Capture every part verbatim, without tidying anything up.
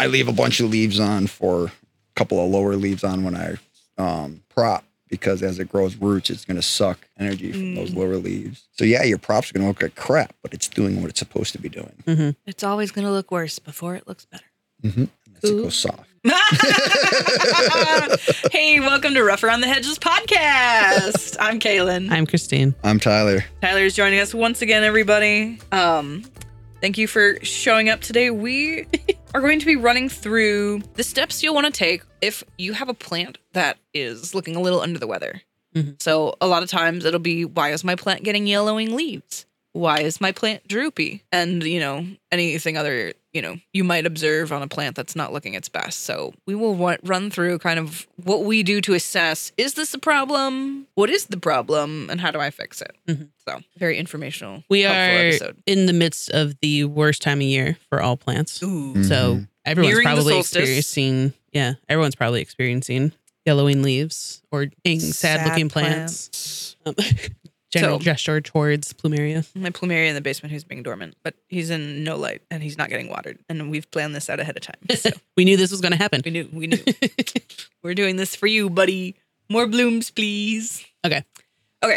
I leave a bunch of leaves on for a couple of lower leaves on when I um, prop, because as it grows roots, it's going to suck energy from mm. those lower leaves. So yeah, your prop's going to look like crap, but it's doing what it's supposed to be doing. Mm-hmm. It's always going to look worse before it looks better. Mm-hmm. Unless it goes soft. Hey, welcome to Rough Around the Hedges podcast. I'm Kaylin. I'm Christine. I'm Tyler. Tyler is joining us once again, everybody. Um, thank you for showing up today. We are going to be running through the steps you'll want to take if you have a plant that is looking a little under the weather. Mm-hmm. So a lot of times it'll be, why is my plant getting yellowing leaves? Why is my plant droopy? And, you know, anything other, you know, you might observe on a plant that's not looking its best. So we will w- run through kind of what we do to assess, is this a problem? What is the problem? And how do I fix it? Mm-hmm. So very informational. We are episode. in the midst of the worst time of year for all plants. Ooh. Mm-hmm. So everyone's Nearing the probably solstice. experiencing, yeah, everyone's probably experiencing yellowing leaves or being sad looking plants. Um, General So- gesture towards plumeria. My plumeria in the basement who's being dormant, but he's in no light and he's not getting watered. And we've planned this out ahead of time. So We knew this was going to happen. we knew, we knew. We're doing this for you, buddy. More blooms, please. Okay. Okay.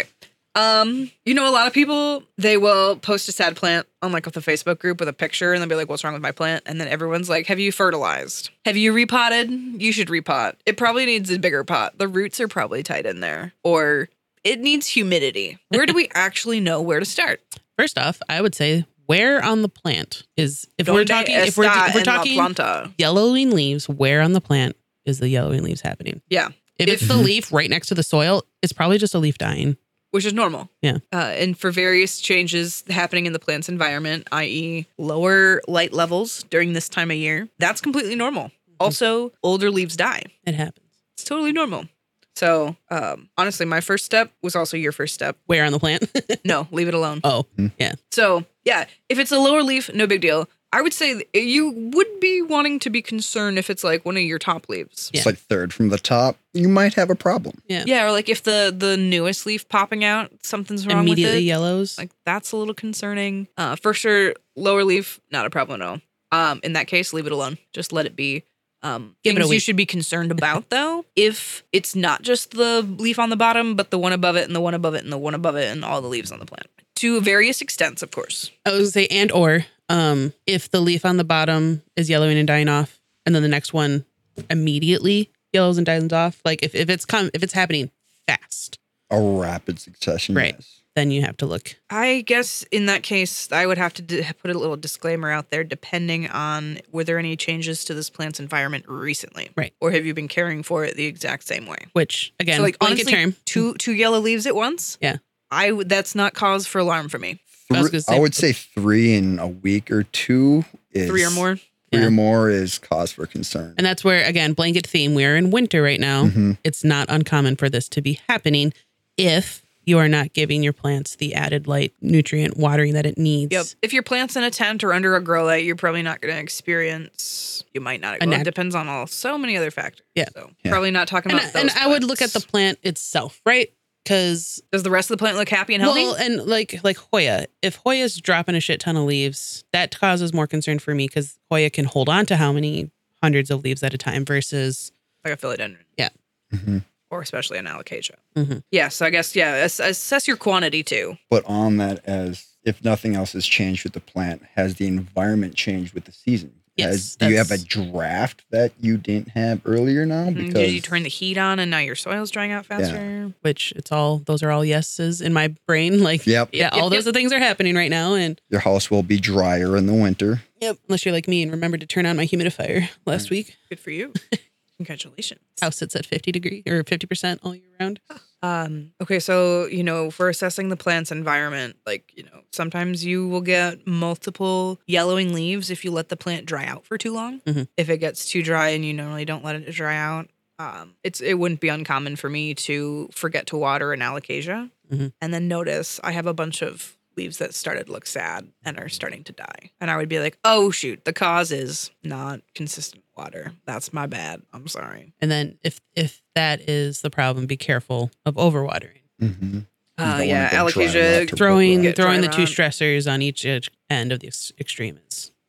Um, you know, a lot of people, they will post a sad plant on like with a Facebook group with a picture and they'll be like, what's wrong with my plant? And then everyone's like, have you fertilized? Have you repotted? You should repot. It probably needs a bigger pot. The roots are probably tight in there. Or it needs humidity. Where do we actually know where to start? First off, I would say where on the plant is, if we're Donde talking, if we're, está if we're en la talking planta? yellowing leaves, where on the plant is the yellowing leaves happening? Yeah. If, If- it's the leaf right next to the soil, it's probably just a leaf dying. Which is normal. Yeah. Uh, and for various changes happening in the plant's environment, that is lower light levels during this time of year, that's completely normal. Also, older leaves die. It happens. It's totally normal. So, um, honestly, my first step was also your first step. Where on the plant? No, leave it alone. Oh, yeah. So, yeah, if it's a lower leaf, no big deal. I would say that you would be wanting to be concerned if it's like one of your top leaves. Yeah. It's like third from the top. You might have a problem. Yeah. Yeah, or like if the the newest leaf popping out, something's wrong Immediately with it. yellows. Like that's a little concerning. Uh, for sure, lower leaf, not a problem at all. Um, in that case, leave it alone. Just let it be. Um, Give it things a you week. should be concerned about though, if it's not just the leaf on the bottom, but the one above it and the one above it and the one above it and all the leaves on the plant. To various extents, of course. I was gonna say, and or um, if the leaf on the bottom is yellowing and dying off, and then the next one immediately yellows and dies off, like if, if it's come if it's happening fast, A rapid succession. Right. Yes. then you have to look. I guess in that case, I would have to d- put a little disclaimer out there, depending on were there any changes to this plant's environment recently, Right. Or have you been caring for it the exact same way? Which again, So like blanket honestly, term. two two yellow leaves at once. Yeah. I would. That's not cause for alarm for me. I was Three- gonna say- I would say three in a week or two is Three or more. Three Yeah. or more is cause for concern. And that's where, again, blanket theme, we're in winter right now. Mhm. It's not uncommon for this to be happening if you are not giving your plants the added light, nutrient, watering that it needs. Yep. If your plant's in a tent or under a grow light, you're probably not going to experience. You might not. A Well, nat- it depends on all so many other factors. Yeah. So Yeah. probably not talking And, about. Those and I would look at the plants. plant itself, right? Because, Does the rest of the plant look happy and healthy? well, and like like Hoya, if Hoya's dropping a shit ton of leaves, that causes more concern for me because Hoya can hold on to how many hundreds of leaves at a time versus, like a philodendron. Yeah. Mhm. Or especially an alocasia. Mhm. Yeah. So I guess yeah. ass- Assess your quantity too. But on that, as if nothing else has changed with the plant, has the environment changed with the season? Yes, Has, do you have a that's- draft that you didn't have earlier now? Mm, Because Did you turn the heat on and now your soil's drying out faster? which it's all, those are all yeses in my brain. Like, Yep. yeah, Yep, all yep, those things are happening right now. And your house will be drier in the winter. yep, unless you're like me and remember to turn on my humidifier last week. Good for you. Congratulations. House sits at fifty degree or fifty percent all year round. Um, okay, so, you know, for assessing the plant's environment, like, you know, sometimes you will get multiple yellowing leaves if you let the plant dry out for too long. Mhm. If it gets too dry and you normally don't let it dry out, um, it's it wouldn't be uncommon for me to forget to water an alocasia Mhm. and then notice I have a bunch of leaves that started to look sad and are starting to die. And I would be like, oh, shoot, the cause is not consistent water. That's my bad. I'm sorry. And then if if that is the problem, be careful of overwatering. Mm-hmm. Uh, go yeah, dry alocasia rot to Throwing Get throwing dry the two rot. stressors on each edge- end of the ex- extreme is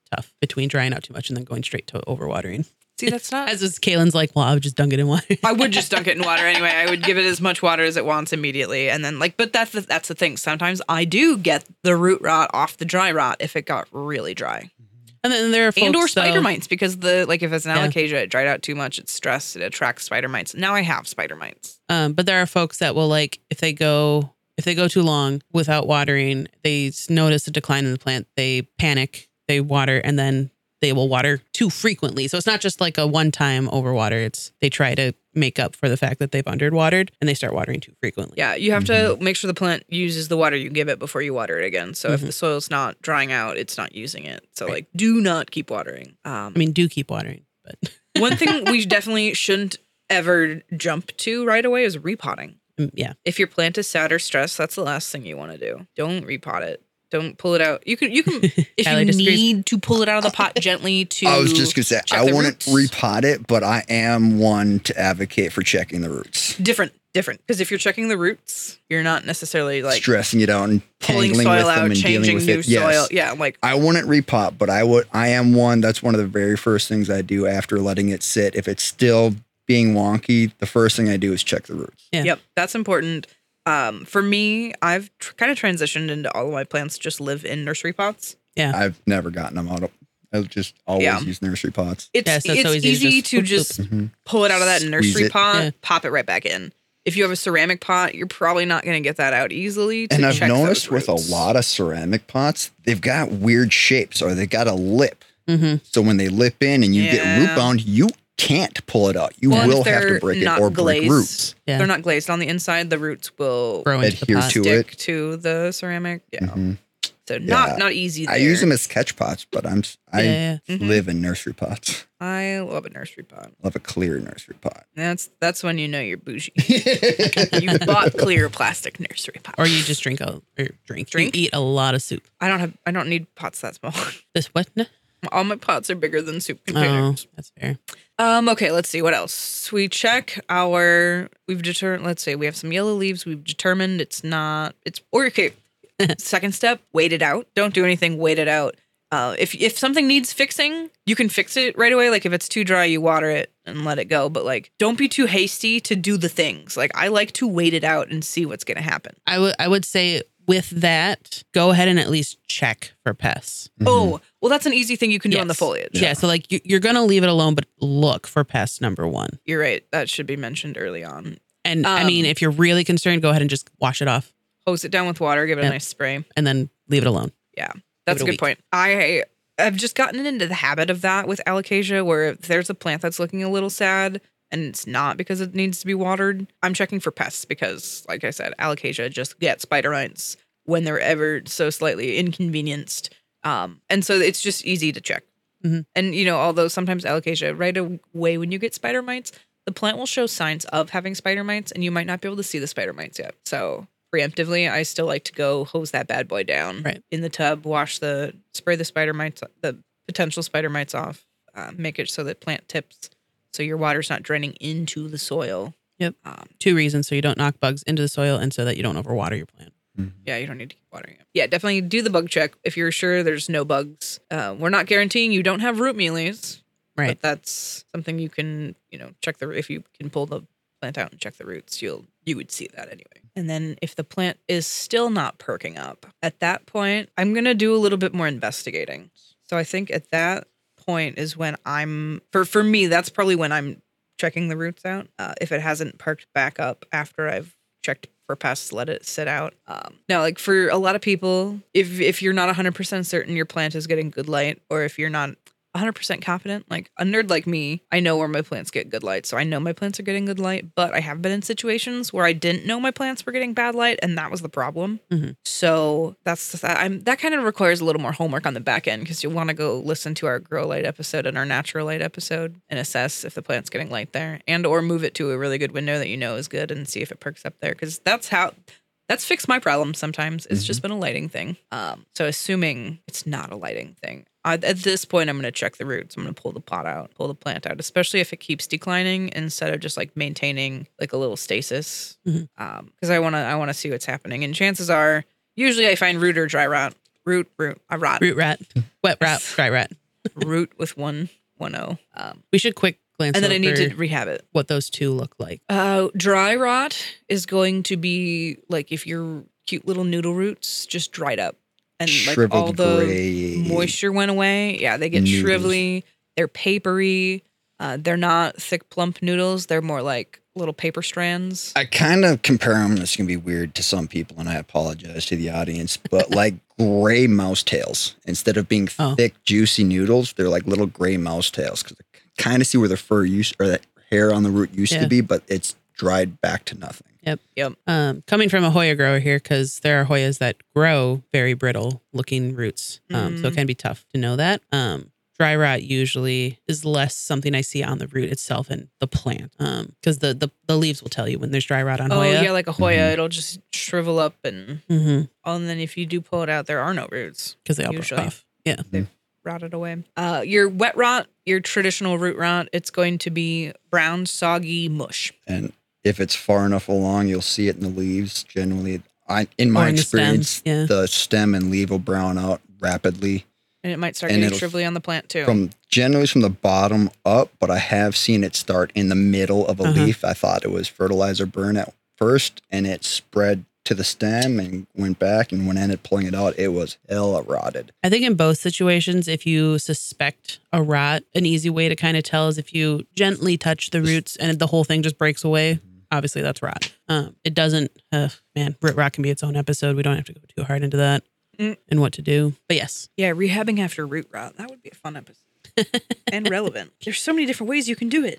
tough between drying out too much and then going straight to overwatering. See, that's not. As is, Kaylin's like, well, I would just dunk it in water. I would just dunk it in water anyway. I would give it as much water as it wants immediately, and then like. But that's the, that's the thing. Sometimes I do get the root rot off the dry rot if it got really dry, And then there are folks, and or spider though- mites because the like if it's an Yeah. alocasia, it dried out too much. It's stressed. It attracts spider mites. Now I have spider mites. Um, but there are folks that will like if they go if they go too long without watering, they s- notice a decline in the plant. They panic, they water, and then they will water too frequently. So it's not just like a one-time overwater. It's they try to make up for the fact that they've underwatered and they start watering too frequently. Yeah, you have to make sure the plant uses the water you give it before you water it again. So if Mhm. the soil's not drying out, it's not using it. So Right. like, do not keep watering. Um, I mean, do keep watering, but one thing we definitely shouldn't ever jump to right away is repotting. mm, yeah, If your plant is sad or stressed, that's the last thing you want to do. Don't repot it. Don't pull it out. You can you can if Kylie you disagrees. need to pull it out of the pot gently to I was just gonna say check I the wouldn't roots. repot it, but I am one to advocate for checking the roots, different different because if you're checking the roots, you're not necessarily like stressing it out and pulling tangling soil with them out, and dealing changing with new it. soil. Yes. Yeah, like I wouldn't repot, but I would. I am one. That's one of the very first things I do after letting it sit. If it's still being wonky, the first thing I do is check the roots. Yeah. Yep, that's important. Um, for me, I've tr- kind of transitioned into all of my plants just live in nursery pots. I've never gotten them out of. I've just always Yeah. used nursery pots. It's Yeah, so it's it's so easy to easy just to whoop, just Mhm. pull it out of that Squeeze nursery it. pot, Yeah. pop it right back in. If you have a ceramic pot, you're probably not going to get that out easily. To And I've check noticed those with a roots. lot of ceramic pots, they've got weird shapes or they got a lip. mm-hmm. So when they lip in and you get Yeah. root bound, you can't pull it out. You Well, and will if have to they're break it not or break glazed, roots. Yeah. They're not glazed on the inside. The roots will Grow into the Adhere pot. to stick it. to the ceramic. Yeah, Mhm. so not Yeah. not easy. There. I use them as catch pots, but I'm s- I Yeah, yeah. Mhm. live in nursery pots. I love a nursery pot. Love a clear nursery pot. That's that's when you know you're bougie. You bought clear plastic nursery pot. Or you just drink a or drink. Drink? You eat a lot of soup. I don't have. I don't need pots that small. This what? No? All my pots are bigger than soup Oh, containers. that's fair. Um. Okay. Let's see what else. We check our. We've determined. Let's say we have some yellow leaves. We've determined it's not. It's or okay. Second step: wait it out. Don't do anything. Wait it out. Uh, if if something needs fixing, you can fix it right away. Like if it's too dry, you water it and let it go. But like, don't be too hasty to do the things. Like I like to wait it out and see what's gonna happen. I would I would say with that, go ahead and at least check for pests. Oh, well, that's an easy thing you can do on the Yes. foliage. Yeah. So like you, you're gonna leave it alone, but look for pest number one. You're right. That should be mentioned early on. And I Um, mean, if you're really concerned, go ahead and just wash it off Hose it down with water. Give it Yeah. a nice spray. and then leave it alone. Yeah, that's it a a good week. point. I I've just gotten into the habit of that with alocasia, where if there's a plant that's looking a little sad and it's not because it needs to be watered, I'm checking for pests because, like I said, alocasia just gets spider mites when they're ever so slightly inconvenienced. Um, and so it's just easy to check. Mhm. And you know, although sometimes alocasia right away when you get spider mites, the plant will show signs of having spider mites, and you might not be able to see the spider mites yet. So preemptively, I still like to go hose that bad boy down Right. in the tub, wash the, spray the spider mites, the potential spider mites off, uh, make it so that plant tips, so your water's not draining into the soil. Yep. Um, Two reasons: so you don't knock bugs into the soil, and so that you don't overwater your plant. yeah, you don't need to keep watering it. Yeah, definitely do the bug check if you're sure there's no bugs. Uh, we're not guaranteeing you don't have root mealies, Right. but that's something you can, you know, check the if you can pull the plant out and check the roots, you'll you would see that anyway. And then if the plant is still not perking up, at that point, I'm gonna do a little bit more investigating. So I think at that point is when I'm for for me, that's probably when I'm checking the roots out. Uh, if it hasn't perked back up after I've checked for pests, let it sit out. Um, now, like for a lot of people, if if you're not one hundred percent certain your plant is getting good light, or if you're not one hundred percent confident, like a nerd like me, I know where my plants get good light. So I know my plants are getting good light, but I have been in situations where I didn't know my plants were getting bad light, and that was the problem. Mhm. So that's I'm that kind of requires a little more homework on the back end, because you'll want to go listen to our grow light episode and our natural light episode and assess if the plant's getting light there, and or move it to a really good window that you know is good and see if it perks up there, because that's how that's fixed my problem sometimes. It's just been a lighting thing. Um, so assuming it's not a lighting thing, I, at this point, I'm going to check the roots. I'm going to pull the pot out, pull the plant out, especially if it keeps declining instead of just like maintaining like a little stasis. Mhm. Um, because I want to, I want to see what's happening. And chances are, usually I find root or dry rot root, root, a rot. Root rat, wet rat, dry rat. Root with one, one O. Um, We should quick glance and then I need over to rehab it. what those two look like. Uh, dry rot is going to be like if your cute little noodle roots just dried up and like Shriveled all the gray moisture went away. Yeah, they get noodles. shrivelly. They're papery. Uh, they're not thick, plump noodles. They're more like little paper strands. I kind of compare them. It's gonna be weird to some people, and I apologize to the audience, but like gray mouse tails. Instead of being Oh. thick, juicy noodles, they're like little gray mouse tails because I kind of see where the fur used or that hair on the root used Yeah. to be, but it's dried back to nothing. Yep. Yep. Um, coming from a Hoya grower here, because there are Hoyas that grow very brittle looking roots. Um, so it Mm. can be tough to know that. Um, dry rot usually is less something I see on the root itself and the plant. Um, because the, the the leaves will tell you when there's dry rot on Oh Hoya. yeah, like a Hoya, Mhm. it'll just shrivel up and Mm-hmm. oh, and then if you do pull it out, there are no roots. Because they all Usually. broke off. Yeah. Rotted away. Uh, your wet rot, your traditional root rot, it's going to be brown, soggy mush. And if it's far enough along, you'll see it in the leaves. Generally, I in Or my in the stem, experience, yeah. the stem and leaf will brown out rapidly. And it might start And getting it'll- shrivelly on the plant too. From generally from the bottom up, but I have seen it start in the middle of a Uh-huh. leaf. I thought it was fertilizer burn at first, and it spread to the stem and went back. And when I ended up pulling it out, it was hella rotted. I think in both situations, if you suspect a rot, an easy way to kind of tell is if you gently touch the roots and the whole thing just breaks away. Obviously, that's rot. Um, it doesn't, uh, man, root rot can be its own episode. We don't have to go too hard into that Mm. and what to do. But yes, yeah, rehabbing after root rot. That would be a fun episode. And relevant. There's so many different ways you can do it.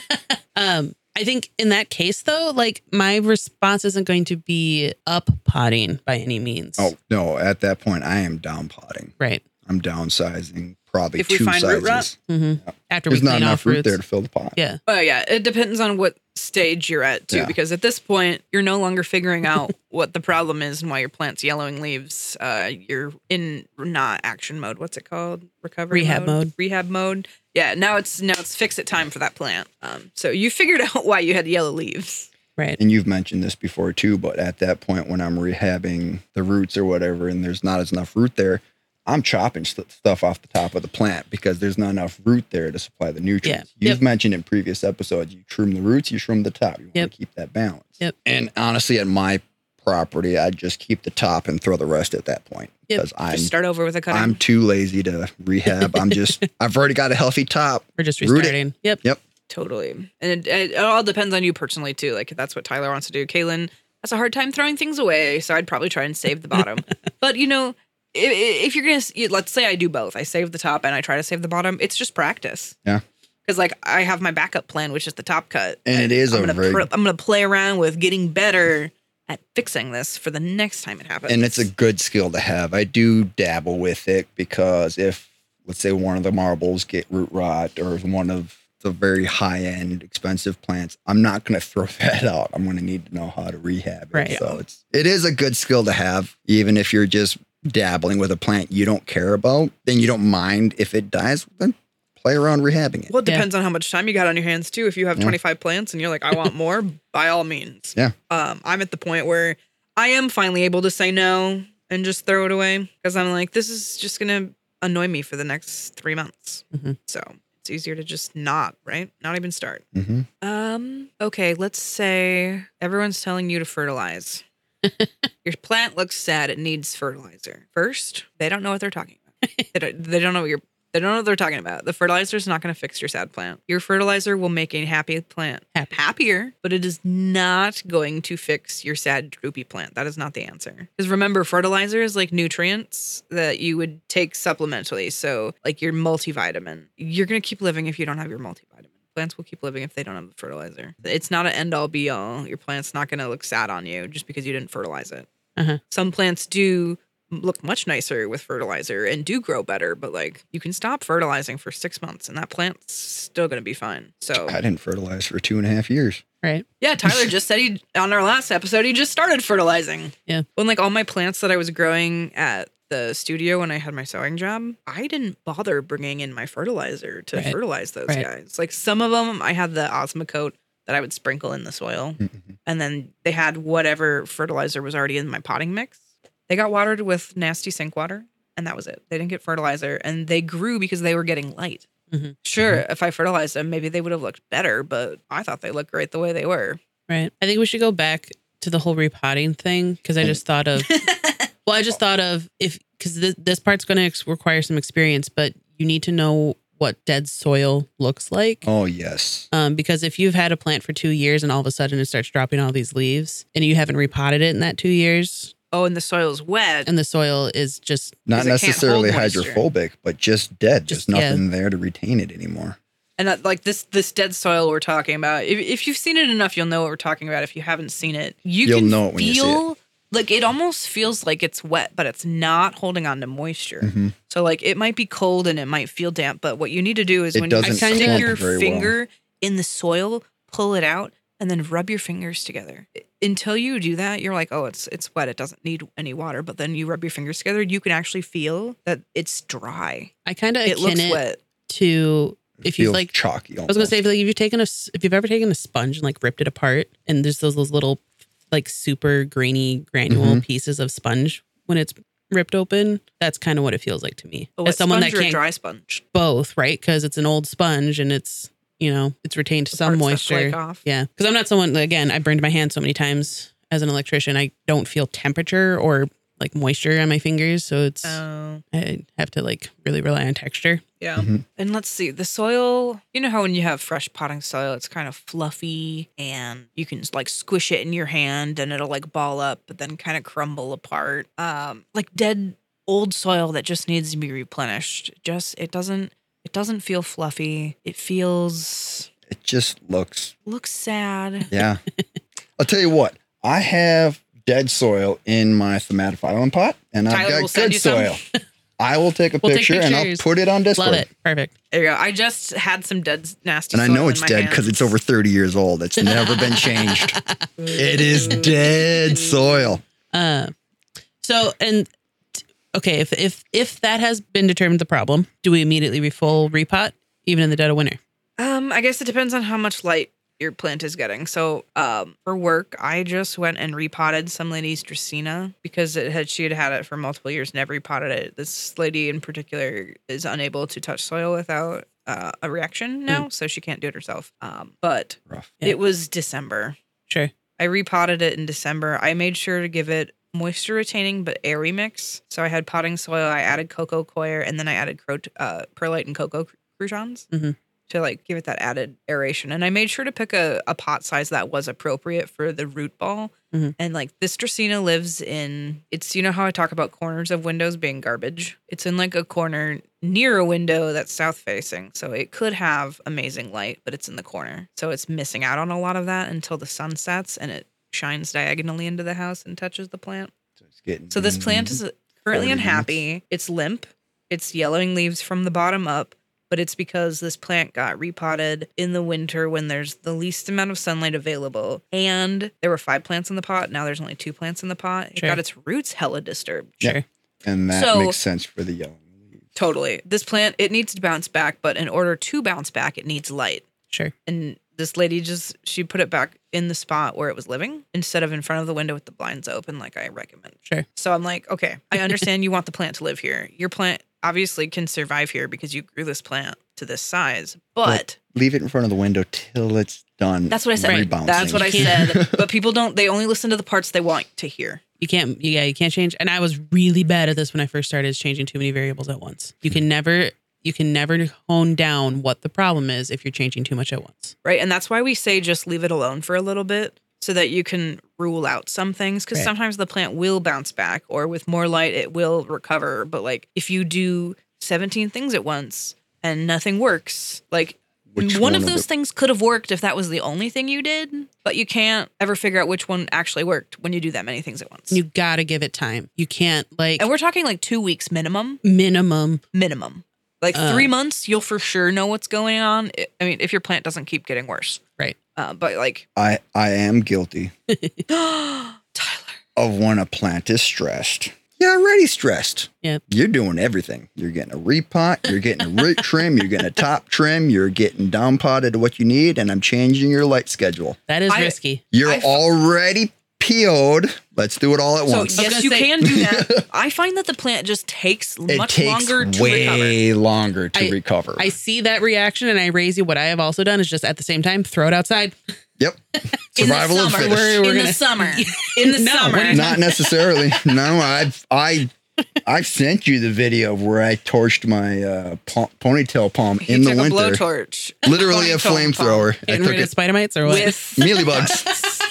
um, I think in that case, though, like my response isn't going to be up potting by any means. Oh no! At that point, I am down potting. Right. I'm downsizing probably If we two find root sizes. rot? Mm-hmm. After There's we not clean enough off root roots. there to fill the pot. Yeah. Oh yeah, it depends on what stage you're at too, Yeah. because at this point you're no longer figuring out what the problem is and why your plant's yellowing leaves. Uh, you're in not action mode. What's it called? Recovery Rehab mode. Rehab mode. Yeah. Now it's now it's fix it time for that plant. Um, so you figured out why you had yellow leaves. Right. And you've mentioned this before too, but at that point when I'm rehabbing the roots or whatever, and there's not as enough root there, I'm chopping st- stuff off the top of the plant because there's not enough root there to supply the nutrients. Yeah. You've Yep. mentioned in previous episodes, you trim the roots, you trim the top. You want Yep. to keep that balance. Yep. And honestly, at my property, I just keep the top and throw the rest at that point Yep. because I'm Just start over with a cutting. I'm too lazy to rehab. I'm just I've already got a healthy top. We're just Root it. restarting. Yep. Yep. Totally. And it, it, it all depends on you personally too. Like if that's what Tyler wants to do. Kaylin has a hard time throwing things away, so I'd probably try and save the bottom. But you know, if, if you're gonna, you- let's say I do both. I save the top and I try to save the bottom. It's just practice. Yeah. Because like I have my backup plan, which is the top cut, And it is I'm a gonna very- pr- I'm gonna play around with getting better at fixing this for the next time it happens. And it's a good skill to have. I do dabble with it because if, let's say, one of the marbles get root rot or one of the very high end expensive plants, I'm not going to throw that out. I'm going to need to know how to rehab it. Right. So it's it is a good skill to have, even if you're just dabbling with a plant you don't care about. Then you don't mind if it dies. Then play around rehabbing it. well, it depends on how much time you got on your hands too. If you have Yeah. twenty-five plants and you're like, I want more, by all means. Yeah. Um, I'm at the point where I am finally able to say no and just throw it away because I'm like, this is just gonna annoy me for the next three months. Mhm. So it's easier to just not, right? Not even start. hmm Um, okay, let's say everyone's telling you to fertilize. Your plant looks sad, it needs fertilizer. First, they don't know what they're talking about. they, don't, they don't know what you're they don't know what they're talking about. The fertilizer is not going to fix your sad plant. Your fertilizer will make a happy plant Happy. happier, but it is not going to fix your sad, droopy plant. That is not the answer. Because remember, fertilizer is like nutrients that you would take supplementally. So, like your multivitamin, you're going to keep living if you don't have your multivitamin. Plants will keep living if they don't have the fertilizer. It's not an end all be all. Your plant's not going to look sad on you just because you didn't fertilize it. Uh-huh. Some plants do look much nicer with fertilizer and do grow better, but like you can stop fertilizing for six months and that plant's still going to be fine. So I didn't fertilize for two and a half years. Right. yeah, Tyler just said he on our last episode he just started fertilizing. Yeah. When like all my plants that I was growing at the studio when I had my sewing job, I didn't bother bringing in my fertilizer to Right. fertilize those Right. guys. Like some of them, I had the Osmocote that I would sprinkle in the soil, Mhm. and then they had whatever fertilizer was already in my potting mix. They got watered with nasty sink water, and that was it. They didn't get fertilizer, and they grew because they were getting light. Mhm. Sure, if I fertilized them, maybe they would have looked better, but I thought they looked great the way they were. Right. I think we should go back to the whole repotting thing because I just thought of, well, I just thought of if, because this, this part's going to ex- require some experience, but you need to know what dead soil looks like. Oh, yes. Um, because if you've had a plant for two years and all of a sudden it starts dropping all these leaves and you haven't repotted it in that two years Oh, and the soil's wet. and the soil is just, Not 'Cause it can't necessarily hold moisture. hydrophobic, but just dead. Just- There's nothing there to retain it anymore. And that, like this this dead soil we're talking about, if, if you've seen it enough, you'll know what we're talking about. If you haven't seen it, you You'll can know it when you see feel like it almost feels like it's wet, but it's not holding on to moisture. Mhm. So like it might be cold and it might feel damp, but what you need to do is It when you doesn't stick clump your very well. finger in the soil, pull it out, and then rub your fingers together. Until you do that, you're like, oh, it's it's wet. It doesn't need any water. But then you rub your fingers together, you can actually feel that it's dry. I kind of It akin looks it wet. to if you've Feels like, chalky. I was gonna say, if, like, if you've taken a, s- if you've ever taken a sponge and like ripped it apart, and there's those, those little like super grainy granule Mhm. pieces of sponge when it's ripped open, that's kind of what it feels like to me. A As wet someone that sponge or a can't dry sponge. both, right? Because it's an old sponge and it's you know it's retained The some parts that flake moisture. off. Yeah, because I'm not someone. Again, I burned my hand so many times as an electrician. I don't feel temperature or like moisture on my fingers, so it's Oh. I have to like really rely on texture. Yeah. Mhm. And let's see, the soil, you know how when you have fresh potting soil, it's kind of fluffy and you can like squish it in your hand and it'll like ball up, but then kind of crumble apart. Um, like dead old soil that just needs to be replenished. Just, it doesn't, it doesn't feel fluffy. It feels, It just looks, looks sad. yeah. I'll tell you what, I have dead soil in my thimatophyllum pot, and I've Tyler will got send good you some. soil. I will take a We'll take picture and I'll pictures. put it on Discord. Love it. Perfect. There you go. I just had some dead, nasty And I soil know in it's my dead because hands. it's over thirty years old. It's never been changed. It is dead soil. Uh, so and t- okay, if if if that has been determined the problem, do we immediately refull repot even in the dead of winter? Um, I guess it depends on how much light your plant is getting. So, um, for work, I just went and repotted some lady's Dracaena because it had she had had it for multiple years, never repotted it. This lady in particular is unable to touch soil without uh, a reaction now, so she can't do it herself. Um, but Rough. Yeah. it was December. Sure. I repotted it in December. I made sure to give it moisture retaining but airy mix. So I had potting soil. I added cocoa coir, and then I added cro- uh, perlite and cocoa cr- croutons Mhm. to like give it that added aeration. And I made sure to pick a, a pot size that was appropriate for the root ball. Mhm. And like this Dracaena lives in, it's, you know how I talk about corners of windows being garbage? It's in like a corner near a window that's south facing. So it could have amazing light, but it's in the corner. So it's missing out on a lot of that until the sun sets and it shines diagonally into the house and touches the plant. So, it's getting, So this plant is currently forty unhappy. It's limp. It's yellowing leaves from the bottom up, but it's because this plant got repotted in the winter when there's the least amount of sunlight available. And there were five plants in the pot. Now there's only two plants in the pot. It Sure. got its roots hella disturbed. Yeah. Sure. and that So- makes sense for the yellow leaves. Totally. This plant, it needs to bounce back, but in order to bounce back, it needs light. Sure. And this lady just, she put it back in the spot where it was living instead of in front of the window with the blinds open, like I recommend. Sure. So I'm like, okay, I understand you want the plant to live here. Your plant obviously can survive here because you grew this plant to this size, but Leave it in front of the window till it's done. that's what I said. rebounding. That's what I You can't- said. But people don't, they only listen to the parts they want to hear. You can't, yeah, you can't change. And I was really bad at this when I first started, is changing too many variables at once. You can never, you can never hone down what the problem is if you're changing too much at once. Right. And that's why we say just leave it alone for a little bit so that you can rule out some things. Because Right. sometimes the plant will bounce back, or with more light, it will recover. But like if you do seventeen things at once and nothing works, like Which one, one of of those the- things could have worked if that was the only thing you did, but you can't ever figure out which one actually worked when you do that many things at once. You got to give it time. You can't like and we're talking like two weeks minimum, minimum. minimum. Like Uh. three months, you'll for sure know what's going on. I- I mean, if your plant doesn't keep getting worse. Right. Uh, but like, I, I am guilty Tyler. of when a plant is stressed. You're already stressed. Yep. You're doing everything. You're getting a repot, you're getting a root trim, you're getting a top trim, you're getting down potted to what you need, and I'm changing your light schedule. That is I- risky. You're I f- already P O'd. Let's do it all at So once. I was yes, gonna you say- can do that. I find that the plant just takes it much takes longer to recover. way longer to I- recover. I see that reaction and I raise you. What I have also done is just at the same time throw it outside. yep. In the Survival of the summer. fittest. We're- we're in gonna- the summer. In the No, summer. what are you Not necessarily. No, I've I I've sent you the video of where I torched my uh, po- ponytail palm He in the took a winter. blowtorch. Literally a Ponytail palm. flamethrower. I Getting took rid of it spider mites or what? With mealy bugs.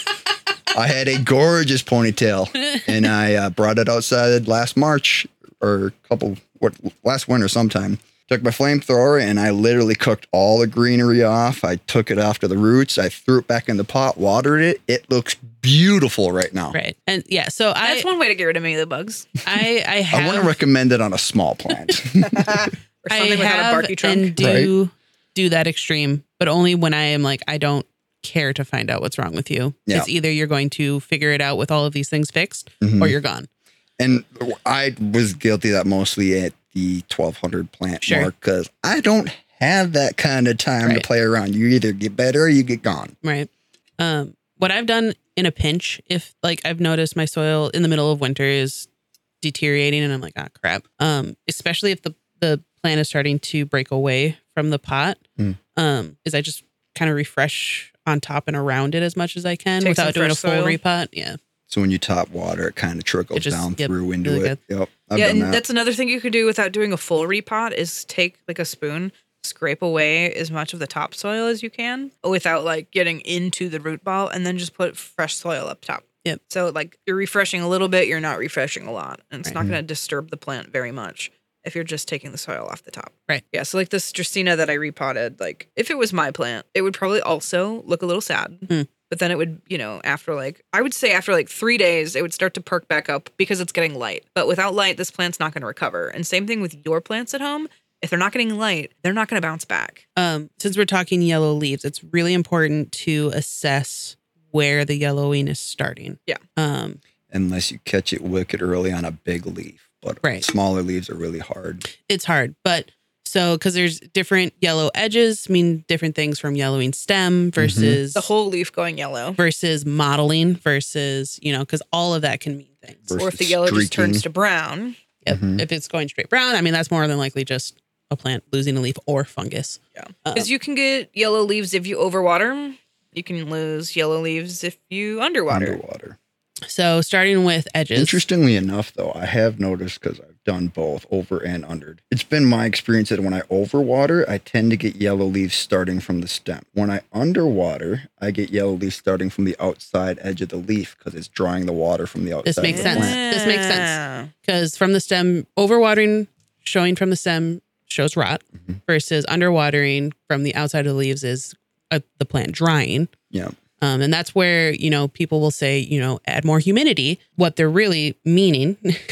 I had a gorgeous ponytail, and I uh, brought it outside last March or a couple what last winter sometime. Took my flamethrower and I literally cooked all the greenery off. I took it off to the roots. I threw it back in the pot, watered it. It looks beautiful right now. Right. And yeah, so I That's one way to get rid of mealy bugs. I I I have wouldn't recommend it on a small plant. Or I something without a have barky trunk. and do do that extreme, but only when I am like I don't care to find out what's wrong with you. Yeah. It's either you're going to figure it out with all of these things fixed Mhm. or you're gone. And I was guilty of that mostly at the twelve hundred plant Sure. mark because I don't have that kind of time to Right. play around. You either get better or you get gone. Right. Um, what I've done in a pinch, if like I've noticed my soil in the middle of winter is deteriorating and I'm like, ah, crap. Um, especially if the, the plant is starting to break away from the pot, Mm. um, is I just kind of refresh on top and around it as much as I can Take some without doing a fresh full soil. repot. Yeah. So when you top water, it kind of trickles It just- down yep, through into really it. Yep. I've yeah, done and that. that's another thing you could do without doing a full repot is take like a spoon, scrape away as much of the topsoil as you can without like getting into the root ball, and then just put fresh soil up top. Yep. So like you're refreshing a little bit, you're not refreshing a lot, and it's Right. not going to disturb the plant very much if you're just taking the soil off the top. Right. Yeah. So like this Dracaena that I repotted, like if it was my plant, it would probably also look a little sad. Hmm. But then it would, you know, after like, I would say after like three days, it would start to perk back up because it's getting light. But without light, this plant's not going to recover. And same thing with your plants at home. If they're not getting light, they're not going to bounce back. Um, since we're talking yellow leaves, it's really important to assess where the yellowing is starting. Yeah. Um, Unless you catch it wicked early on a big leaf. But Right. smaller leaves are really hard. it's hard, but so because there's different yellow edges mean different things from yellowing stem versus The whole leaf going yellow. versus modeling versus, you know, because all of that can mean things. Versus Or if the yellow just streaking. turns to brown. Yep. Mhm. If it's going straight brown, I mean, that's more than likely just a plant losing a leaf or fungus. Yeah. Um, Because you can get yellow leaves if you overwater. You can lose yellow leaves if you underwater. Underwater. So starting with edges. Interestingly enough, though, I have noticed because I've done both over and under. It's been my experience that when I overwater, I tend to get yellow leaves starting from the stem. When I underwater, I get yellow leaves starting from the outside edge of the leaf because it's drawing the water from the outside. This makes of the sense. plant. This makes sense. Because from the stem, overwatering showing from the stem shows rot Mhm. versus underwatering from the outside of the leaves is uh, the plant drying. Yeah. Um, and that's where, you know, people will say, you know, add more humidity. What they're really meaning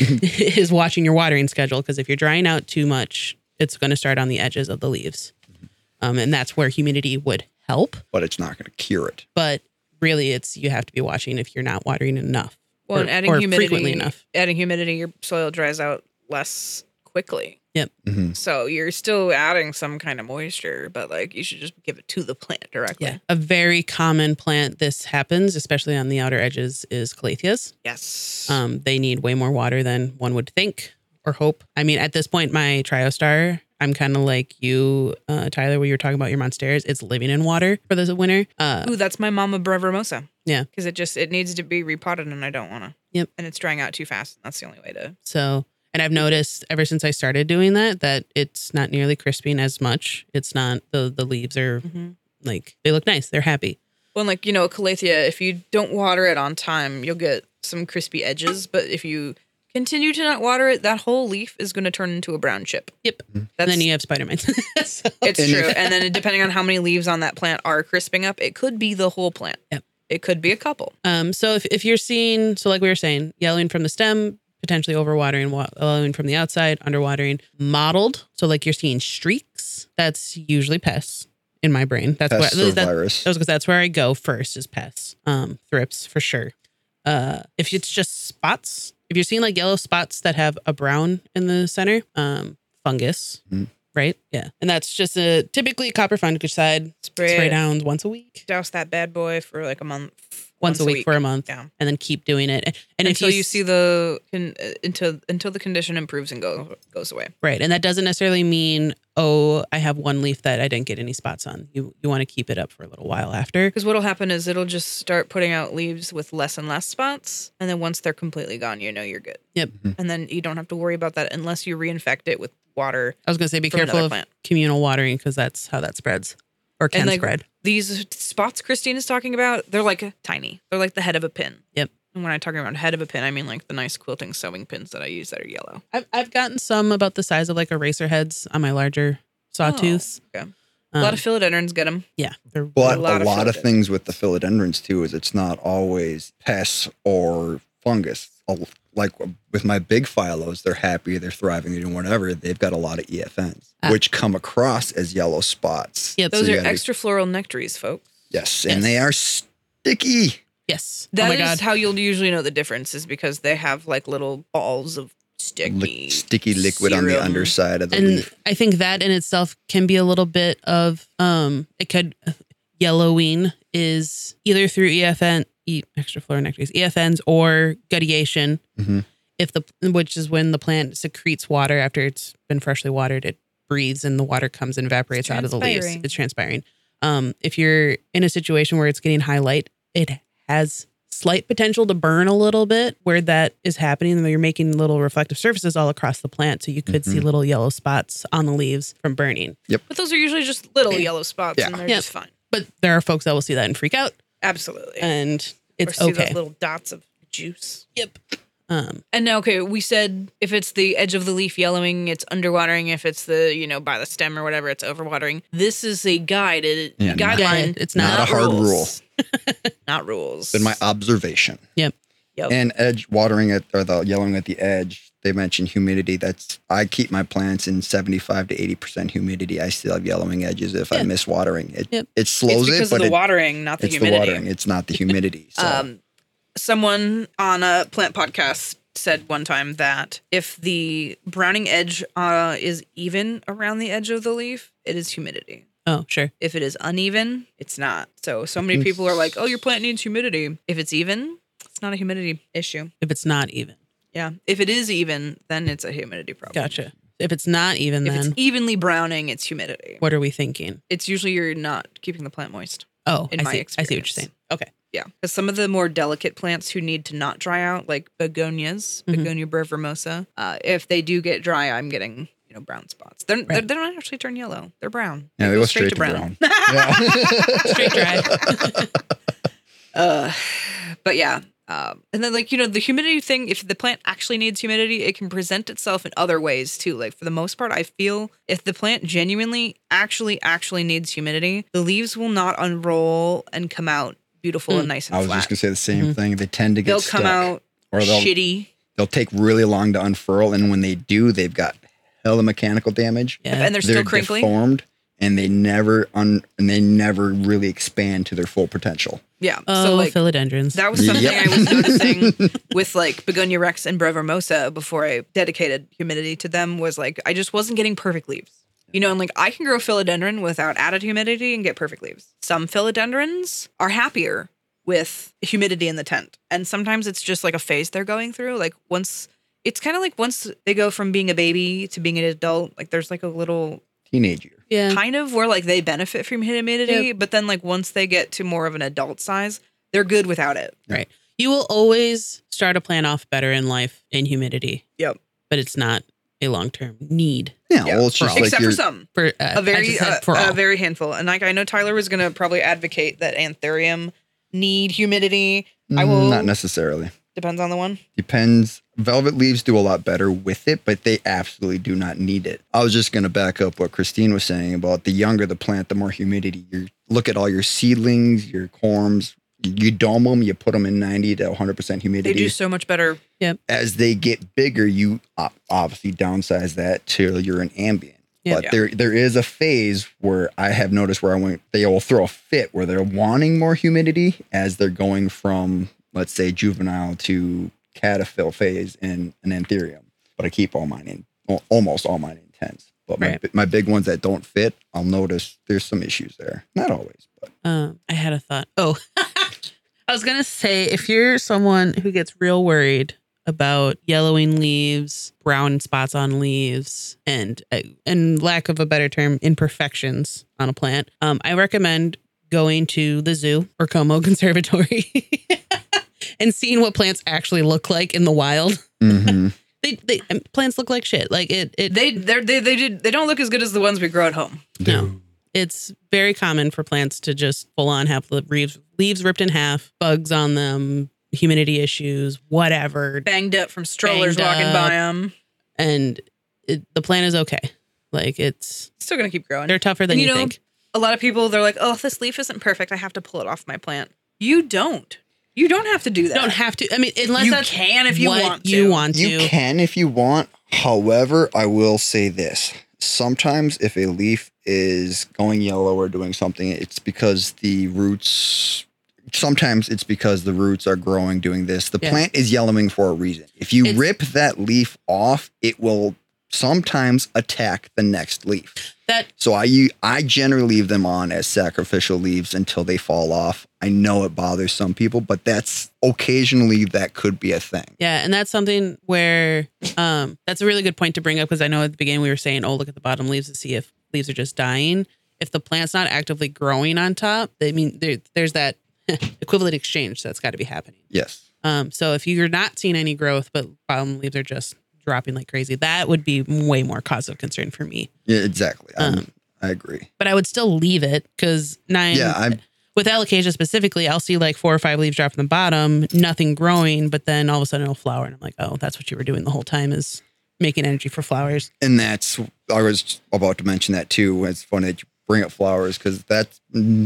is watching your watering schedule. Because if you're drying out too much, it's going to start on the edges of the leaves. Um, and that's where humidity would help. But it's not going to cure it. But really, it's you have to be watching if you're not watering enough. Well, or, and adding or humidity, frequently enough. adding humidity, your soil dries out less quickly. Mhm. So you're still adding some kind of moisture, but like you should just give it to the plant directly. Yeah. A very common plant this happens, especially on the outer edges, is calatheas. Yes. Um, they need way more water than one would think or hope. I mean, at this point, my Triostar, I'm kind of like you, uh, Tyler, where you were talking about your Monsteras. It's living in water for the winter. Uh, Ooh, that's my Mama Brevirosa. Yeah. Because it just it needs to be repotted and I don't want to. Yep. And it's drying out too fast. That's the only way to. so, and I've noticed ever since I started doing that, that it's not nearly crisping as much. It's not, the, the leaves are like, they look nice. They're happy. Well, and like, you know, Calathea, if you don't water it on time, you'll get some crispy edges. But if you continue to not water it, that whole leaf is going to turn into a brown chip. Yep. That's, And then you have spider mites. So- it's And true. if- And then depending on how many leaves on that plant are crisping up, it could be the whole plant. Yep. It could be a couple. Um, so if, if you're seeing, so like we were saying, yellowing from the stem, potentially overwatering, wa- yellowing from the outside, underwatering, mottled. So like you're seeing streaks, that's usually pests in my brain. That's Pests what or that, virus. that was because that's where I go first is pests, um, thrips for sure. Uh, if it's just spots, if you're seeing like yellow spots that have a brown in the center, um, fungus, Mhm. Right. Yeah. And that's just a typically copper fungicide Spray, spray it, downs once a week. douse that bad boy for like a month. Once, once a week, week for a month. Yeah. And then keep doing it. And until if you, you see the can, uh, until until the condition improves and goes goes away. Right. And that doesn't necessarily mean, oh, I have one leaf that I didn't get any spots on. You you want to keep it up for a little while after. Because what'll happen is it'll just start putting out leaves with less and less spots. And then once they're completely gone, you know you're good. Yep. And then you don't have to worry about that unless you reinfect it with water. I was going to say, be from careful another of plant. communal watering because that's how that spreads or can And, like, spread. These spots Christine is talking about, they're like tiny. They're like the head of a pin. Yep. And when I'm talking about head of a pin, I mean like the nice quilting sewing pins that I use that are yellow. I've, I've gotten some about the size of like eraser heads on my larger sawtooths. Oh, okay. Um, A lot of philodendrons get them. Yeah. They're But A a lot lot, of of, philodendrons. things with the philodendrons too is it's not always pests or fungus. Like with my big phylos, they're happy, they're thriving, they're doing whatever. They've got a lot of E F Ns, Ah. which come across as yellow spots. Yep. Those So you are gotta be- extra floral nectaries, folks. Yes, Yes. and they are sticky. Yes. That oh my is God. how you'll usually know the difference is because they have like little balls of sticky, Lick, sticky liquid on the serum. underside of the And leaf. I think that in itself can be a little bit of um it could yellowing is either through E F N e, extra floral nectaries, E F Ns or guttiation. Mhm. If the which is when the plant secretes water after it's been freshly watered, it breathes and the water comes and evaporates out of the leaves. transpiring. It's transpiring. Um, if you're in a situation where it's getting high light, it has slight potential to burn a little bit where that is happening. And you're making little reflective surfaces all across the plant. So you could see Mhm. little yellow spots on the leaves from burning. But those are usually just little yellow spots Yeah. and they're Yeah. just fine. But there are folks that will see that and freak out. Absolutely. And it's or see okay. those little dots of juice. Yep. Um, And now, okay, we said if it's the edge of the leaf yellowing, it's underwatering. If it's the, you know, by the stem or whatever, it's overwatering. This is a guided Yeah, not- guideline. Yeah, it's not not a hard rules. Not rules. Been my observation. yep. Yep. And edge watering it or the yellowing at the edge. They mentioned humidity. That's I keep my plants in seventy-five to eighty percent humidity. I still have yellowing edges if Yeah. I miss watering. It Yep. it it's slows because it, but of the it, watering, not the it's humidity. the watering. It's not the humidity. So Um, someone on a plant podcast said one time that if the browning edge uh, is even around the edge of the leaf, it is humidity. Oh, sure. If it is uneven, it's not. So, so many people are like, oh, your plant needs humidity. If it's even, it's not a humidity issue. If it's not even. Yeah. If it is even, then it's a humidity problem. Gotcha. If it's not even, If then it's evenly browning, it's humidity. what are we thinking? It's usually you're not keeping the plant moist. Oh, In I my see. I see what you're experience. saying. Okay. Yeah. Because some of the more delicate plants who need to not dry out, like begonias, Mhm. begonia brevirosa, uh, if they do get dry, I'm getting, you know, brown spots. They're, they're, Right. they don't actually turn yellow. They're brown. yeah, they go straight, to brown. Yeah. Straight dry. Uh, but yeah. Um, and then, like, you know, the humidity thing, if the plant actually needs humidity, it can present itself in other ways too. Like, for the most part, I feel if the plant genuinely, actually, actually needs humidity, the leaves will not unroll and come out beautiful Mm. and nice and I was flat. just gonna say the same Mhm. thing. They tend to get They'll stuck, come out or they'll shitty. they'll take really long to unfurl, and when they do, they've got hella mechanical damage. Yeah. And they're still crinkly. deformed, and they never un and they never really expand to their full potential. Yeah. Oh, so, like, philodendrons. that was something Yep. I was noticing with like Begonia Rex and Brevirosa before I dedicated humidity to them was like I just wasn't getting perfect leaves. You know, and like I can grow philodendron without added humidity and get perfect leaves. Some philodendrons are happier with humidity in the tent. And sometimes it's just like a phase they're going through. Like once it's kind of like once they go from being a baby to being an adult, like there's like a little Teenage year. yeah. kind of where like they benefit from humidity, but then like once they get to more of an adult size, they're good without it. Right. You will always start a plant off better in life in humidity. Yep. But it's not a long-term need Yeah, Yeah, well, it's for just all. like Except you're, for some. for uh, A I very just said uh, for all. a very handful. And like I know Tyler was gonna probably advocate that anthurium need humidity. I Mm, will not necessarily. depends on the one. Depends. Velvet leaves do a lot better with it, but they absolutely do not need it. I was just going to back up what Christine was saying about the younger the plant, the more humidity. You look at all your seedlings, your corms, you dome them, you put them in ninety to one hundred percent They humidity. do so much better. As they get bigger, you o- obviously downsize that till you're an ambient. Yeah. But Yeah. there there is a phase where I have noticed where I went, they will throw a fit where they're wanting more humidity as they're going from, let's say, juvenile to cataphyll phase in an anthurium. But I keep all mine in, al- almost all mine in tents. But my, Right. my big ones that don't fit, I'll notice there's some issues there. Not always, but Um, I had a thought. Oh, I was going to say, if you're someone who gets real worried about yellowing leaves, brown spots on leaves, and, uh, and lack of a better term, imperfections on a plant, um, I recommend going to the zoo or Como Conservatory and seeing what plants actually look like in the wild. Mhm. They, they um, plants look like shit. Like it, it They they're, they they did they don't look as good as the ones we grow at home. no. It's very common for plants to just full on have the leaves leaves ripped in half, bugs on them, humidity issues, whatever, Banged up from strollers Banged walking up. by them. and it, the plant is okay. Like it's Still gonna keep growing. they're tougher than And you, you know, think. A lot of people they're like, oh, this leaf isn't perfect. I have to pull it off my plant. You don't. You don't have to do that. Don't have to. I mean, unless You that's can if you what want you to. want to. You can if you want. However, I will say this. Sometimes if a leaf is going yellow or doing something, it's because the roots, sometimes it's because the roots are growing doing this. The Yeah. plant is yellowing for a reason. If you It's- rip that leaf off, it will sometimes attack the next leaf. That So I u- I generally leave them on as sacrificial leaves until they fall off. I know it bothers some people, but that's occasionally that could be a thing. yeah, and that's something where um that's a really good point to bring up because I know at the beginning we were saying, oh, look at the bottom leaves to see if leaves are just dying. If the plant's not actively growing on top, I mean, there, there's that equivalent exchange that's got to be happening. Yes. Um, so if you're not seeing any growth, but bottom leaves are just dropping like crazy, that would be way more cause of concern for me. Yeah, exactly. I'm- Um, I agree. But I would still leave it because nine. Yeah, I'm with alocasia specifically, I'll see like four or five leaves drop from the bottom, nothing growing, but then all of a sudden it'll flower, and I'm like, oh, that's what you were doing the whole time is making energy for flowers. And that's, I was about to mention that too. It's funny that you bring up flowers because that's,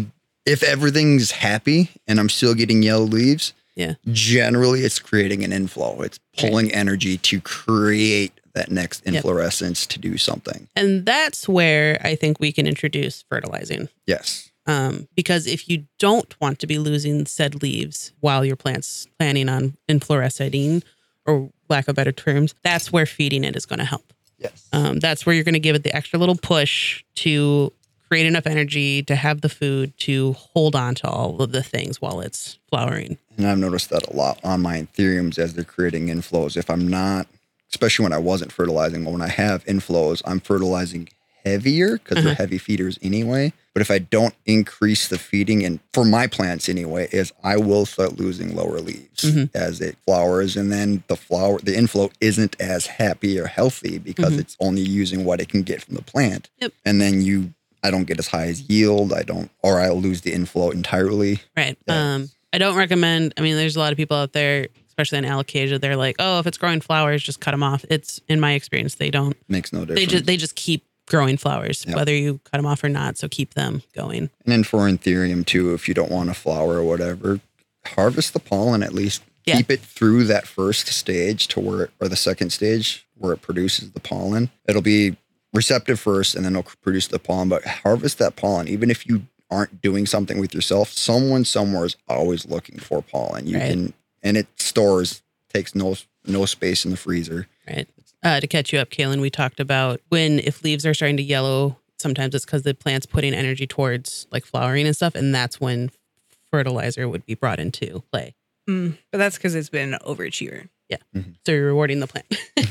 if everything's happy and I'm still getting yellow leaves, Yeah. generally it's creating an inflow. It's pulling energy to create that next Yep. inflorescence to do something. And that's where I think we can introduce fertilizing. Yes. Um, because if you don't want to be losing said leaves while your plant's planning on inflorescing, or lack of better terms, that's where feeding it is going to help. Yes. Um, that's where you're going to give it the extra little push to create enough energy to have the food to hold on to all of the things while it's flowering. And I've noticed that a lot on my anthuriums as they're creating inflows. If I'm not, especially when I wasn't fertilizing, but when I have inflows, I'm fertilizing heavier because Uh-huh. they're heavy feeders anyway. But if I don't increase the feeding, and for my plants anyway, is I will start losing lower leaves Mhm. as it flowers. And then the flower, the inflow isn't as happy or healthy because Mhm. it's only using what it can get from the plant. Yep. And then you, I don't get as high as yield. I don't, or I'll lose the inflow entirely. Right. Yeah. Um, I don't recommend, I mean, there's a lot of people out there, especially in alocasia, they're like, oh, if it's growing flowers, just cut them off. It's, in my experience, they don't. Makes no difference. They just they just keep growing flowers, Yep. whether you cut them off or not. So keep them going. And then for anthurium too, if you don't want to flower or whatever, harvest the pollen at least. Yeah. Keep it through that first stage to where, or the second stage where it produces the pollen. It'll be receptive first and then it'll produce the pollen, but harvest that pollen. Even if you aren't doing something with yourself, someone somewhere is always looking for pollen. You Right. can, and it stores, takes no, no space in the freezer. Right. Uh, to catch you up, Kaylin, we talked about when if leaves are starting to yellow, sometimes it's because the plant's putting energy towards like flowering and stuff, and that's when fertilizer would be brought into play. Mm, but that's because it's been an overachiever. So you're rewarding the plant.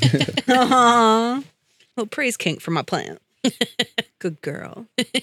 Aww. Well, praise kink for my plant. Good girl.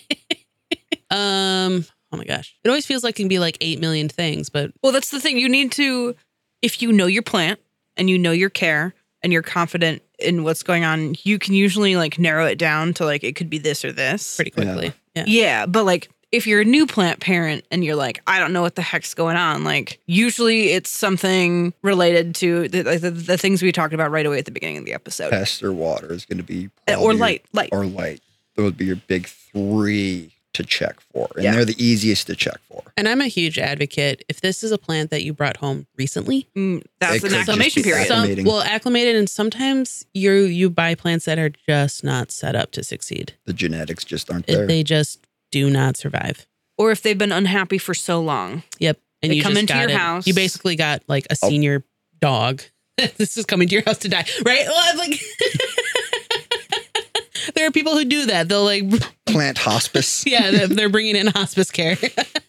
um. Oh my gosh, it always feels like it can be like eight million things, but Well, that's the thing. You need to, if you know your plant and you know your care and you're confident in what's going on, you can usually like narrow it down to like, it could be this or this. pretty quickly. Yeah. Yeah. But like, if you're a new plant parent and you're like, I don't know what the heck's going on, like usually it's something related to the, the, the things we talked about right away at the beginning of the episode. Pest or water is going to be Uh, probably or your- light, light. or light. Those would be your big three to check for. And Yeah. they're the easiest to check for. And I'm a huge advocate. If this is a plant that you brought home recently, Mm, that's It an could just acclimation be period. some- some, Acclimating. well, acclimated, and sometimes you you buy plants that are just not set up to succeed. The genetics just aren't It- there. they just do not survive. Or if they've been unhappy for so long. Yep. And They you come just into got your it. house. You basically got like a Oh. senior dog. This is coming to your house to die, right? Well, I'm like, There are people who do that. They'll like, Plant hospice. yeah, they're, they're bringing in hospice care.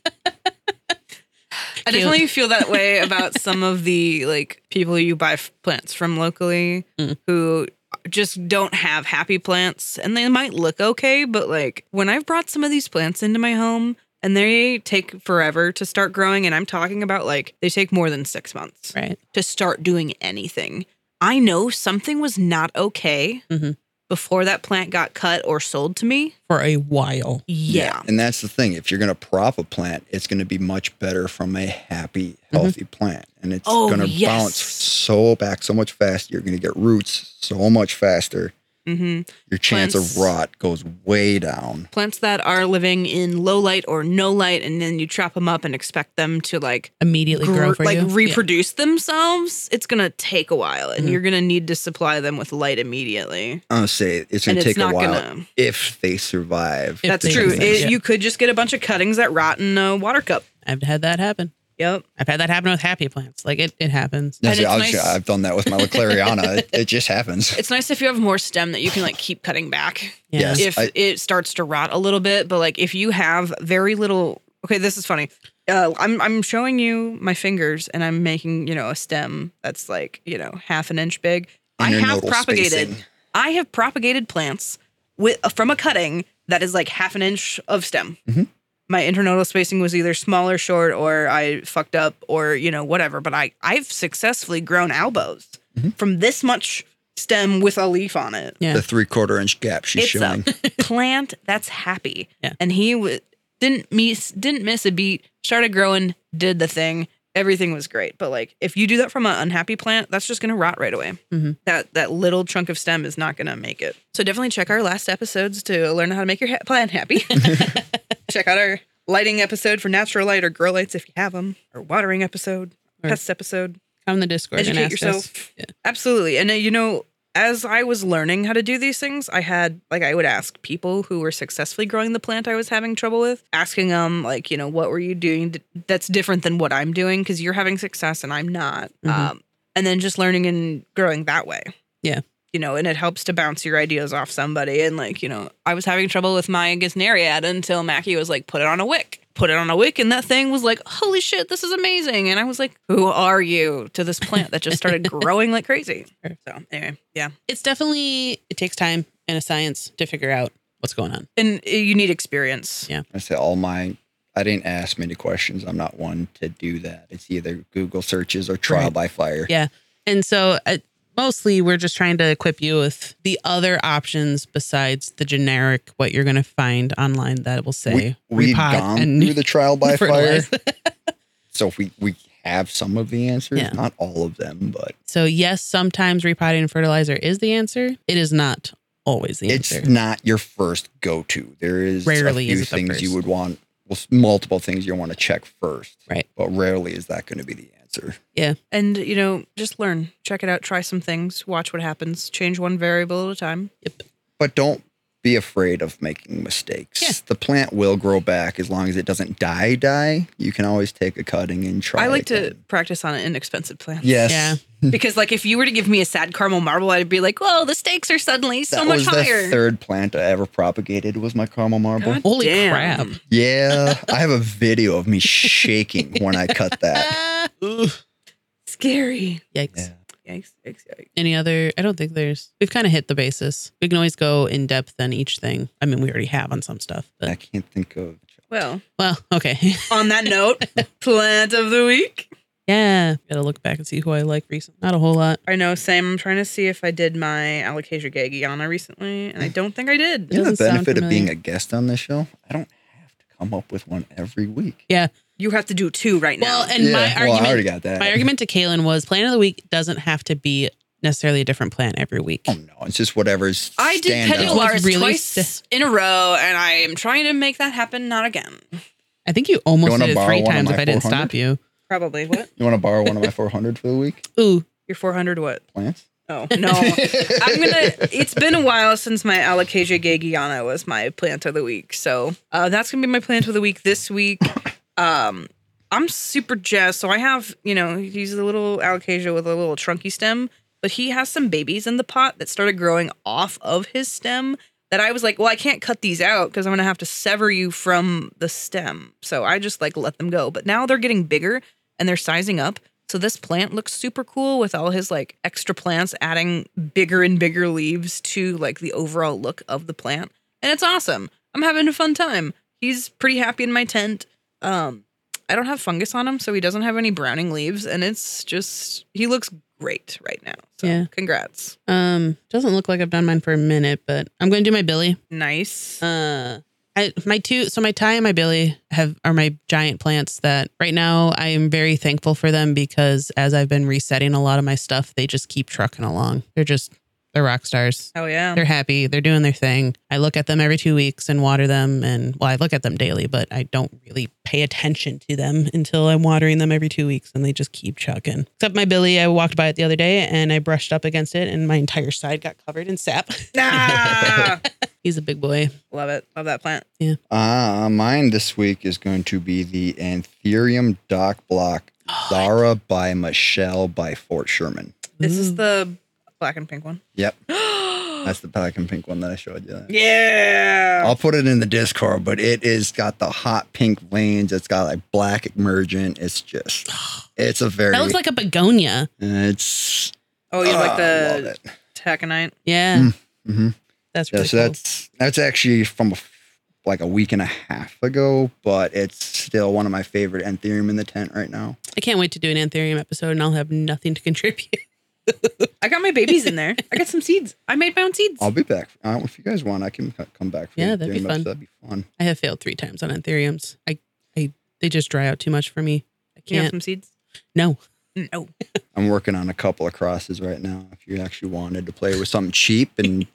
I definitely feel that way about some of the like people you buy f- plants from locally Mm. who just don't have happy plants, and they might look okay, but like when I've brought some of these plants into my home and they take forever to start growing, and I'm talking about like they take more than six months Right. to start doing anything. I know something was not okay Mhm. before that plant got cut or sold to me. For a while. Yeah. And that's the thing. If you're going to prop a plant, it's going to be much better from a happy, healthy plant. And it's Oh, going to yes. bounce so back so much faster. You're going to get roots so much faster. hmm Your chance Plants- of rot goes way down. Plants that are living in low light or no light, and then you chop them up and expect them to like Immediately grow gr- for like you. reproduce themselves. It's gonna take a while, and Mhm. you're gonna need to supply them with light immediately. I'm going to say it's going And to it's take a not while gonna- if they survive. If That's they true. do that, It, yeah. You could just get a bunch of cuttings that rot in a water cup. Yeah. I've had that happen. Yep. I've had that happen with happy plants. Like it, it happens. That's and it. I it's was- nice- I've done that with my Lecleriana. it, it just happens. It's nice if you have more stem that you can like keep cutting back Yeah. Yes. if I- it starts to rot a little bit. But like if you have very little, okay, this is funny. Uh, I'm I'm showing you my fingers, and I'm making you know a stem that's like you know half an inch big. I have Internodal propagated. spacing. I have propagated plants with from a cutting that is like half an inch of stem. Mhm. My internodal spacing was either small or short, or I fucked up, or you know whatever. But I I've successfully grown elbows Mhm. from this much stem with a leaf on it. Yeah. The three quarter inch gap she's It's showing. a plant that's happy, Yeah. and he w- didn't miss didn't miss a beat. Started growing, did the thing. Everything was great. But like if you do that from an unhappy plant, that's just gonna rot right away. Mhm. That that little chunk of stem is not gonna make it. So definitely check our last episodes to learn how to make your ha- plant happy. Check out our lighting episode for natural light or grow lights if you have them, or watering episode, Or- pest episode. Come in the Discord and Educate ask yourself. us. Yeah. Absolutely. And uh, you know, as I was learning how to do these things, I had like I would ask people who were successfully growing the plant I was having trouble with, asking them like, you know, what were you doing d- that's different than what I'm doing, because you're having success and I'm not. Mhm. Um, and then just learning and growing that way. Yeah. You know, and it helps to bounce your ideas off somebody. And like, you know, I was having trouble with my Gesneriad until Mackie was like, put it on a wick. Put it on a wick, and that thing was like, holy shit, this is amazing. And I was like, who are you to this plant that just started growing like crazy? So anyway, yeah. It's definitely, it takes time and a science to figure out what's going on. And uh, you need experience. Yeah. I say all my, I didn't ask many questions. I'm not one to do that. It's either Google searches or trial Right. by fire. Yeah. And so uh, mostly we're just trying to equip you with the other options besides the generic, what you're going to find online that will say we, we've repot gone and through the trial by fire. fertilize. So if we, we have some of the answers, Yeah. not all of them, but So yes, sometimes repotting and fertilizer is the answer. It is not always the it's answer. not your first go-to. There is Rarely a few is it the things you first. would want, well, multiple things you want to check first. Right. But rarely is that going to be the answer. And, you know, just learn, check it out, try some things, watch what happens, change one variable at a time. Yep. But don't be afraid of making mistakes. Yeah. The plant will grow back as long as it doesn't die, die. You can always take a cutting and try I like it to again. practice on inexpensive plants. Yes. Yeah. Because, like, if you were to give me a sad caramel marble, I'd be like, whoa, the stakes are suddenly so that much was higher. the third plant I ever propagated was my caramel marble. God Holy damn. crap. Yeah. I have a video of me shaking when I cut that. Ah, Scary. yikes. Yeah. Yikes, yikes, yikes. Any other? I don't think there's. We've kind of hit the basis. We can always go in depth on each thing. I mean, we already have on some stuff. I But can't think of. Well, well, okay. on that note, plant of the week. Yeah, gotta look back and see who I like recently. Not a whole lot. I know, Sam. I'm trying to see if I did my Alocasia gagiana recently, and I don't think I did. You know the doesn't sound benefit of being familiar. a guest on this show? I don't have to come up with one every week. Yeah. You have to do two right now. Well, and my well, I argument, already got that. my argument to Kaylin was, plant of the week doesn't have to be necessarily a different plant every week. Oh no, it's just whatever's. I did stand out. What's pedulars really twice st- in a row, and I am trying to make that happen not again. I think you almost You wanna did it borrow three one of times my if I didn't four hundred? stop you. Probably. What? You want to borrow one of my four hundred for the week? Ooh, Your four hundred what? Plants? Oh, no. I'm going to, it's been a while since my Alocasia gagiana was my plant of the week. So uh, that's going to be my plant of the week this week. Um, I'm super jazzed. So I have, you know, he's a little Alocasia with a little trunky stem, but he has some babies in the pot that started growing off of his stem, that I was like, well, I can't cut these out because I'm going to have to sever you from the stem. So I just like let them go. But now they're getting bigger and they're sizing up. So this plant looks super cool with all his like extra plants adding bigger and bigger leaves to like the overall look of the plant. And it's awesome. I'm having a fun time. He's pretty happy in my tent. Um, I don't have fungus on him, so he doesn't have any browning leaves. And it's just, he looks great right now. So Yeah. congrats. Um, doesn't look like I've done mine for a minute, but I'm going to do my Billy. Nice. Uh, I, my two, so my Thai and my Billy have are my giant plants that right now I am very thankful for them because as I've been resetting a lot of my stuff, they just keep trucking along. They're just, they're rock stars. Oh, yeah. They're happy. They're doing their thing. I look at them every two weeks and water them. And well, I look at them daily, but I don't really pay attention to them until I'm watering them every two weeks and they just keep chugging. Except my Billy, I walked by it the other day and I brushed up against it and my entire side got covered in sap. Ah! He's a big boy. Love it. Love that plant. Uh, mine this week is going to be the Anthurium Dock Block Zara by Michelle by Fort Sherman. This is Ooh. the black and pink one. Yep. That's the black and pink one that I showed you. Yeah. I'll put it in the Discord, but it is got the hot pink veins. It's got like black emergent. It's just, it's a very, That looks like a begonia. it's, Oh, you like uh, love the it. taconite? Yeah. Mm. Mm-hmm. That's Yeah, really so cool. that's that's actually from a f like a week and a half ago, but it's still one of my favorite Anthurium in the tent right now. I can't wait to do an Anthurium episode and I'll have nothing to contribute. I got my babies in there. I got some seeds. I made my own seeds. I'll be back. Uh, if you guys want, I can c- come back for Yeah, the that'd be Anthurium fun. episode. That'd be fun. I have failed three times on Anthuriums. I, I, they just dry out too much for me. I You have can't. some seeds? No. No. I'm working on a couple of crosses right now. If you actually wanted to play with something cheap and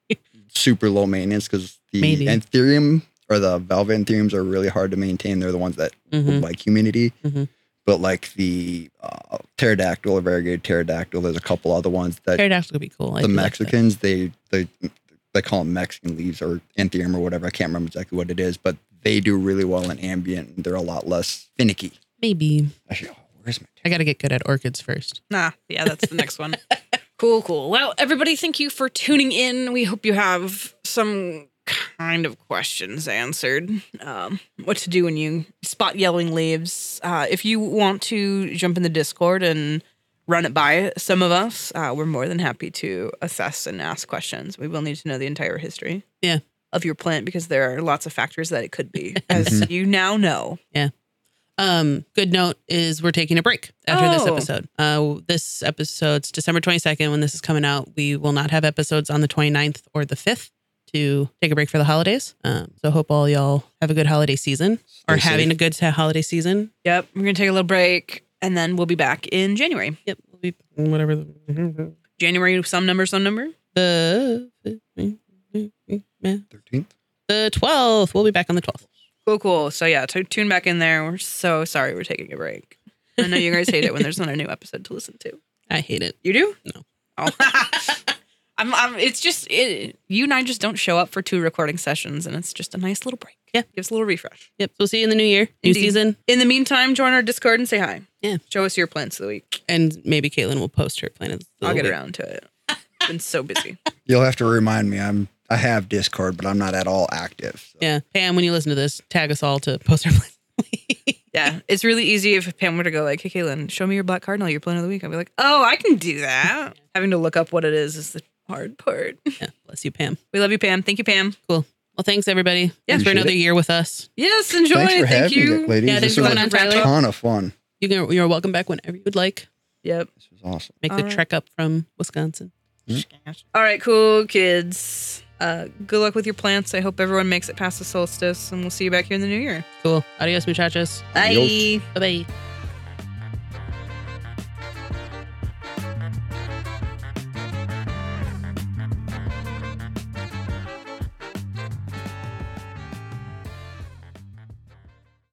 super low maintenance, because the Maybe. Anthurium or the Velvet Anthuriums are really hard to maintain. They're the ones that Mhm. like humidity. Mhm. But like the uh, pterodactyl, a variegated pterodactyl, there's a couple other ones that Pterodactyl would be cool. I the do like that. Mexicans, they they they call them Mexican leaves or Anthurium or whatever. I can't remember exactly what it is, but they do really well in ambient. And they're a lot less finicky. Maybe. Actually, oh, where's my? I got to get good at orchids first. Nah, yeah, that's the next one. Cool, cool. Well, everybody, thank you for tuning in. We hope you have some kind of questions answered. Um, what to do when you spot yellowing leaves. Uh, if you want to jump in the Discord and run it by some of us, uh, we're more than happy to assess and ask questions. We will need to know the entire history Yeah. of your plant because there are lots of factors that it could be, as you now know. Um, good note is we're taking a break after this Oh. episode. Uh, this episode's December twenty-second. When this is coming out, we will not have episodes on the twenty-ninth or the fifth to take a break for the holidays. Um, so hope all y'all have a good holiday season or Stay having safe. a good holiday season. Yep, we're going to take a little break and then we'll be back in January. Yep. We'll be whatever. The, January, some number, some number. the thirteenth. the twelfth. We'll be back on the twelfth. Cool, cool. So yeah, t- tune back in there. We're so sorry we're taking a break. I know you guys hate it when there's not a new episode to listen to. I hate it. You do? No. Oh. I'm, I'm, it's just, it, you and I just don't show up for two recording sessions, and it's just a nice little break. Yeah. Gives us a little refresh. Yep. So we'll see you in the new year, new Indeed. season, In the meantime, join our Discord and say hi. Yeah. Show us your plants of the week. and maybe Caitlin will post her plan. of the I'll get week. around to it. Been so busy. You'll have to remind me. I'm I have Discord, but I'm not at all active. So. Yeah. Pam, when you listen to this, tag us all to post our plan. Yeah. It's really easy if Pam were to go like, hey, Caitlin, show me your black cardinal, your plant of the week. I'd be like, oh, I can do that. Having to look up what it is is the hard part. Yeah. Bless you, Pam. We love you, Pam. Thank you, Pam. Cool. Well, thanks everybody. Yeah. Thanks for Appreciate another it. year with us. Yes, enjoy. Thanks for Thank having you. me, ladies. Yeah, thanks this for was coming a on, Tyler. ton of fun. You can, you're welcome back whenever you'd like. Yep. This was awesome. Make the All right. trek up from Wisconsin. All right, cool kids. Uh, good luck with your plants. I hope everyone makes it past the solstice, and we'll see you back here in the new year. Cool. Adios, muchachos. Bye. Adios. Bye bye.